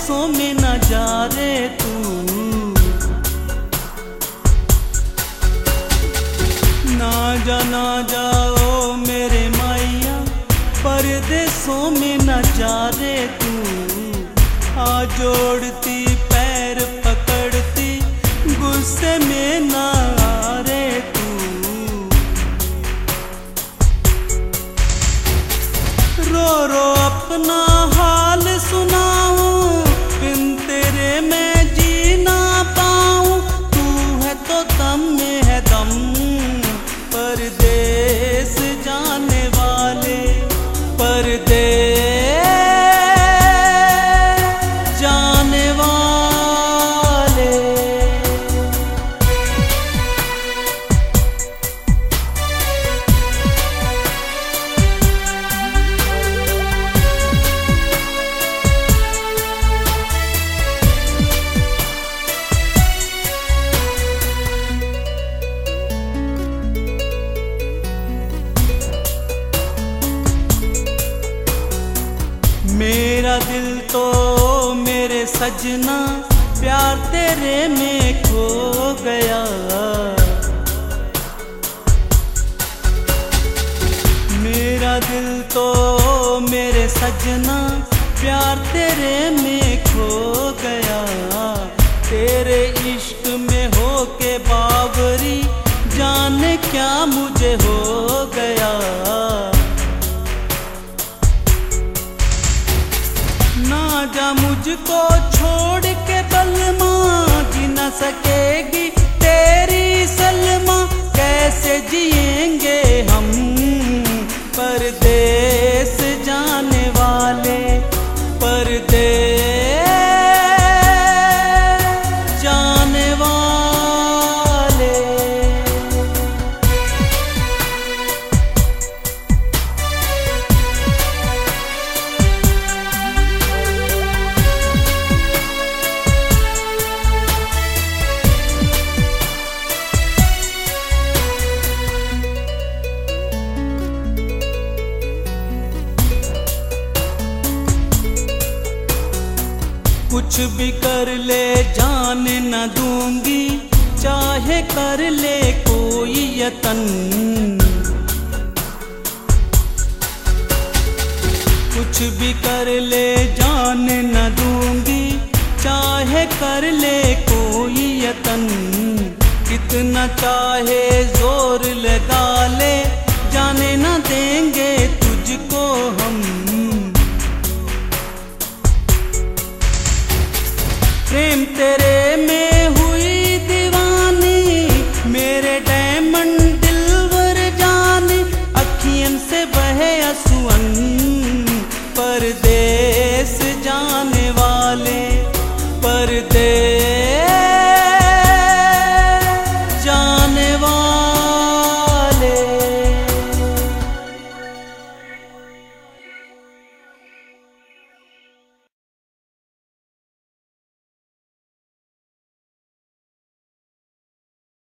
परदेसों में न जा रे तू। ना जाओ मेरे माइया, परदेसों में न जा रे तू। हाथ जोड़ती पैर पकड़ती गुस्से में न आ रे तू। रो रो अपना हाल सुनाऊं, बिन तेरे मैं जी ना पाऊं। तू है तो दम में है दम, परदेस जाने वाले, परदेस जाने वाले। मेरा दिल तो मेरे सजना प्यार तेरे में खो गया। मेरा दिल तो मेरे सजना प्यार तेरे में खो गया। तेरे इश्क में होके बावरी, जाने क्या मुझे हो गया। ना जा मुझको छोड़ के बलमा, जी न सकेगी तेरी सलमा। कैसे जिएंगे हम परदेस जाने वाले, परदेस जाने वाले। कुछ भी कर ले जान न दूंगी, चाहे कर ले कोई यतन। कुछ भी कर ले जान न दूंगी, चाहे कर ले कोई यतन। कितना चाहे जोर लगा ले, जाने न देंगे तुझको हम। प्रेम तेरे